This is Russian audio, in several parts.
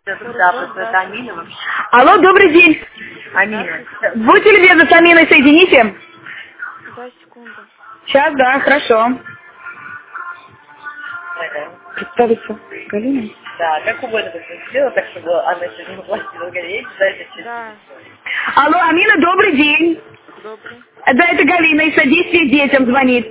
Да, просто это Амина вообще. Алло, добрый день. Амина. Будьте любезны, с Аминой соедините. Да, секунду. Сейчас, да, хорошо. Это, Представиться, Галина? да, как угодно бы сделала, так чтобы она сегодня платила галерею, да, это честно. Да, Алло, Амина, добрый день. добрый. Да, это Галина из «Содействия детям» звонит.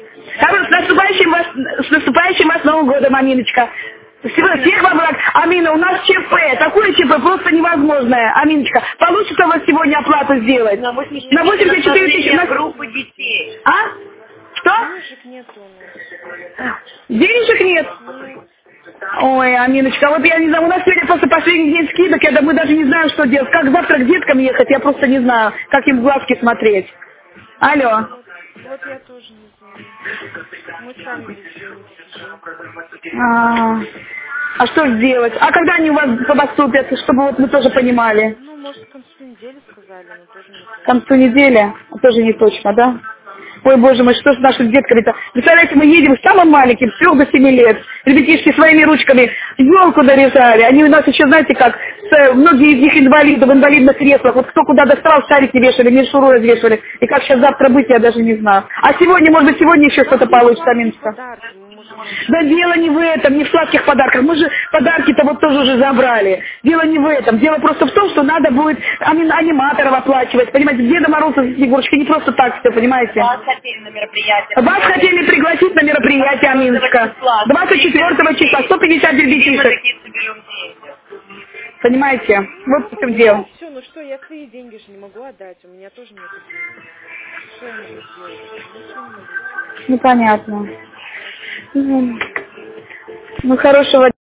С наступающим вас Новым годом, Аминочка. Всех вам благ. Амина, у нас ЧП. Такое ЧП просто невозможное. Аминочка, получится у вас сегодня оплату сделать? На На 84 тысячи. На группы детей. А? Что? Денежек нет у нас. Денежек нет? Нет. Ой, Аминочка, вот я не знаю, у нас сегодня просто последний день скидок, мы даже не знаем, что делать. Как завтра к деткам ехать, я просто не знаю, как им в глазки смотреть. Алло. Вот я тоже не знаю. Мы сами без денег сидим. А что сделать? А когда они у вас поступят, чтобы вот мы тоже понимали? Ну, может, к концу недели сказали, но тоже не К точно. концу недели? Тоже не точно, да? Ой, боже мой, что с нашими детками-то? Представляете, мы едем с самым маленьким, с 3 до 7 лет. Ребятишки своими ручками елку дорезали. Они у нас еще, знаете как, многие из них инвалиды, в инвалидных креслах. Вот кто куда достал, шарики вешали, мишуру развешивали. И как сейчас завтра быть, я даже не знаю. А сегодня, может быть, сегодня еще что-то получится, Аминочка? Подарки мы можем вам Да дело не в этом, не в сладких подарках. Мы же подарки-то вот тоже уже забрали. Дело не в этом. Дело просто в том, что надо будет аниматоров оплачивать. Понимаете, Деда Мороза с Снегурочкой не просто так все, понимаете? Вас хотели на мероприятие. Вас хотели пригласить на мероприятие, Аминочка. 24 числа, 150 И мы детишек. такие соберем деньги. Понимаете? Вот в чем дело. все, ну что, я свои деньги же не могу отдать, у меня тоже нет денег. Что я могу сделать? Ничего не могу сделать. Непонятно. Поэтому... Ну, хорошего